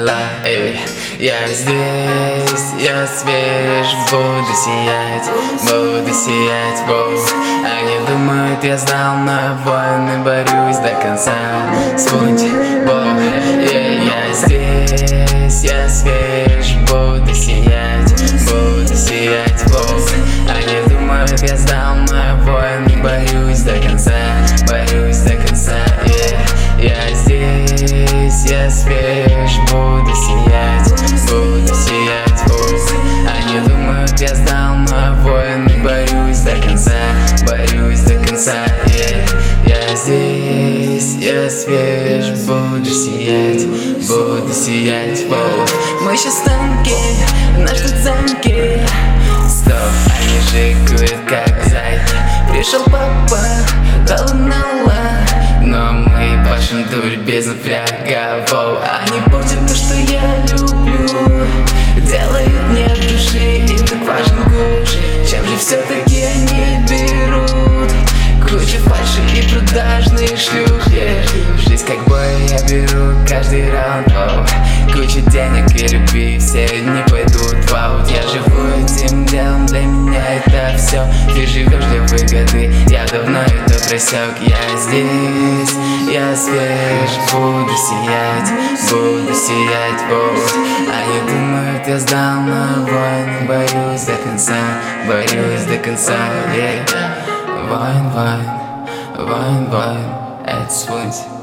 ла-ла-ла, эй. Я здесь, я свеж, буду сиять, воу. Они думают, я сдал на войны, борюсь до конца. Спунтик, воу, я здесь, я свеж, буду сиять, воу. Они думают, я сдал на войны, борюсь до конца, Я здесь, я свеж, буду сиять, воу. Они думают, я сдал на войны, борюсь до конца, Я здесь, я свеж, буду сиять, воу. Мы сейчас танки, наш тут замки. Стоп, они жигают как зайки. Пришел папа, дал нала, но мы пашем дурь без напряга, воу. Они портят то, что я люблю, делают мне от души, им так важен гуш. Чем же все-таки они берут? Куча фальши и продажные шлюхи. Жизнь как бой, я беру каждый раунд, воу. Куча денег и любви, все дни пойдут в аут. Я живу этим делом, для меня это все. Ты живешь для выгоды, я давно это просек. Я здесь, я свеж, буду сиять, воу. Они думают, я сдал на войны, борюсь до конца, yeah. Вайн, это свой.